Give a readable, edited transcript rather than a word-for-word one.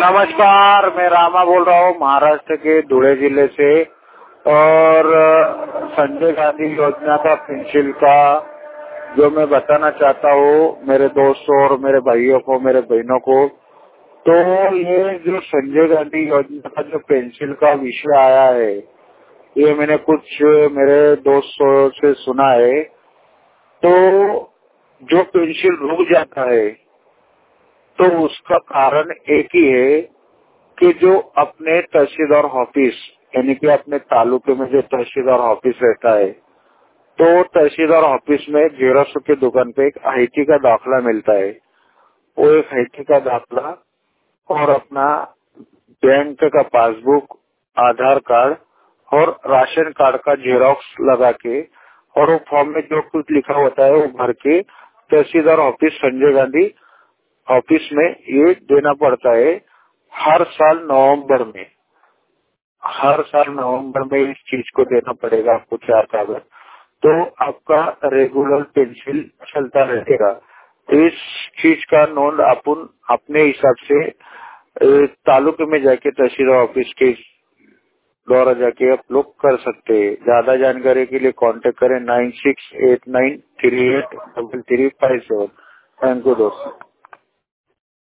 नमस्कार, मैं रामा बोल रहा हूँ महाराष्ट्र के धुले जिले से। और संजय गांधी योजना का पेंशन का जो मैं बताना चाहता हूँ मेरे दोस्तों और मेरे भाइयों को, मेरे बहनों को, तो ये जो संजय गांधी योजना का जो पेंशन का विषय आया है, ये मैंने कुछ मेरे दोस्तों से सुना है। तो जो पेंशन रुक जाता है तो उसका कारण एक ही है कि जो अपने तहसीलदार ऑफिस यानी कि अपने तालुके में जो तहसीलदार ऑफिस रहता है, तो तहसीलदार ऑफिस में जेरोक्स की दुकान पे एक आईटी का दाखला मिलता है। वो एक आईटी का दाखला और अपना बैंक का पासबुक, आधार कार्ड और राशन कार्ड का जेरोक्स लगा के और वो फॉर्म में जो कुछ लिखा होता है वो भर के तहसीलदार ऑफिस संजय गांधी ऑफिस में ये देना पड़ता है। हर साल नवंबर में इस चीज को देना पड़ेगा आपको 4 कागज, तो आपका रेगुलर पेंशन चलता रहेगा। तो इस चीज का नोट अपन अपने हिसाब से तालुके में जाके तहसील ऑफिस के द्वारा जाके आप लोग कर सकते हैं। ज्यादा जानकारी के लिए कांटेक्ट करें 9689383357। थैंक यू दोस्तों।